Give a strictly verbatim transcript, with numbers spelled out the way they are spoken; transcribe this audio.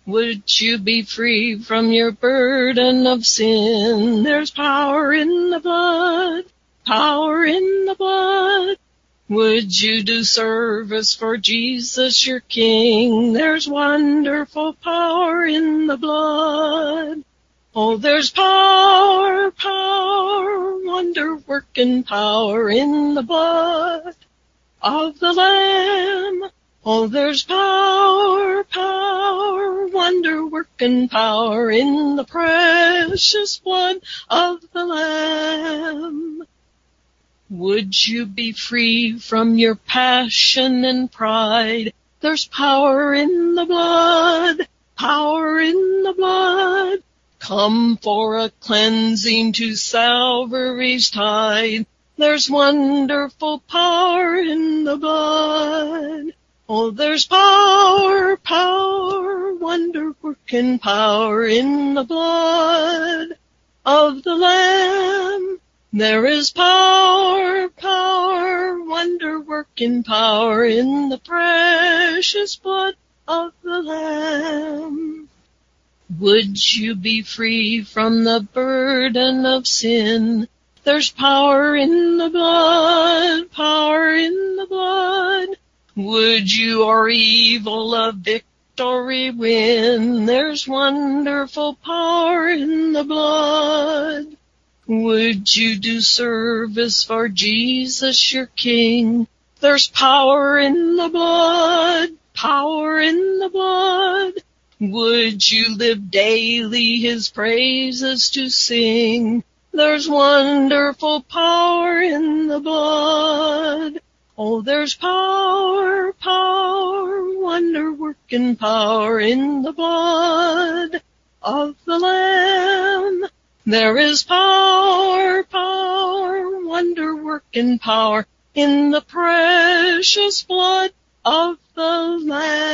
Would you be free from your burden of sin? There's power in the blood, power in the blood. Would you do service for Jesus your King? There's wonderful power in the blood. Oh, there's power, power, wonder-working power in the blood of the Lamb. Oh, there's power, power, wonder-working power in the precious blood of the Lamb. Would you be free from your passion and pride? There's power in the blood, power in the blood. Come for a cleansing to Calvary's tide. There's wonderful power in the blood. Oh, there's power, power, wonder-working power in the blood of the Lamb. There is power, power, wonder-working power in the precious blood of the Lamb. Would you be free from the burden of sin? There's power in the blood, power in the blood. Would you o'er evil a victory win? There's wonderful power in the blood. Would you do service for Jesus your King? There's power in the blood, power in the blood. Would you live daily his praises to sing? There's wonderful power in the blood. Oh, there's power, power, wonder-working power in the blood of the Lamb. There is power, power, wonder-working power in the precious blood of the Lamb.